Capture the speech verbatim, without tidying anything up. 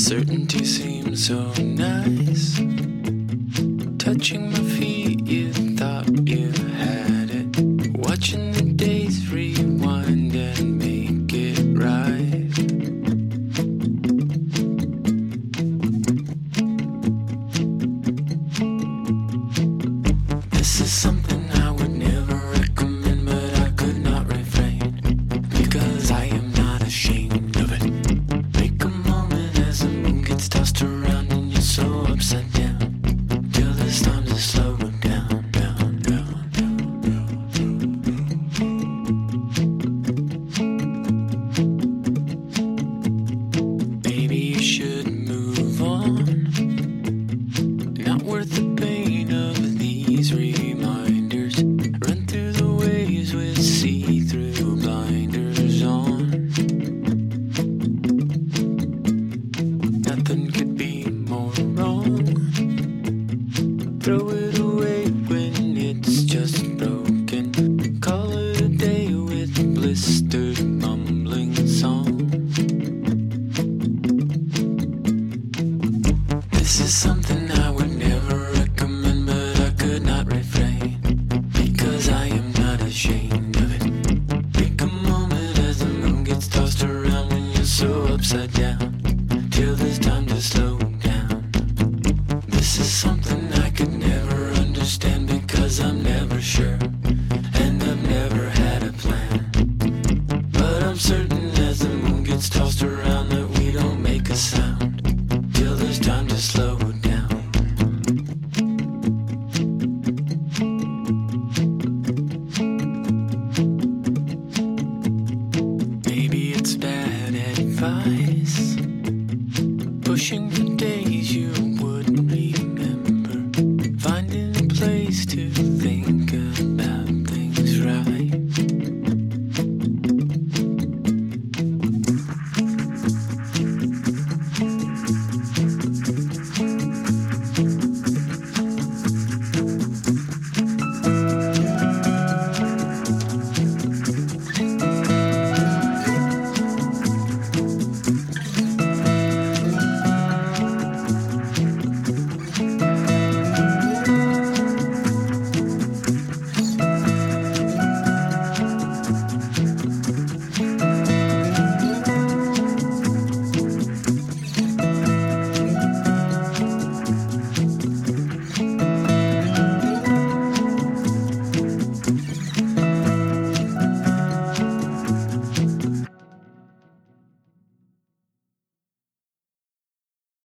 Certainty seems so nice. Touching my feet, you thought you had it. Watching the days rewind and make it right. This is something I would never recommend, but I could not refrain, because I am not ashamed of it. Make a moment as the moon gets tossed around and you're so upside down, till there's time to slow it down, down, down, down, down. Maybe you should move on. Not worth the pain of these reminders. Run through the waves with see-through blinders on. Nothing could be more wrong. Throw it away when it's just broken. Call it a day with blistered mumbling song. This is something I would never recommend, but I could not refrain, because I am not ashamed of it. Take a moment as the moon gets tossed around when you're so upside down, till there's time to slow down. This is something I could never understand, because I'm never sure, and I've never had a plan. But I'm certain as the moon gets tossed around that we don't make a sound, till there's time to slow down. Maybe it's bad advice, pushing for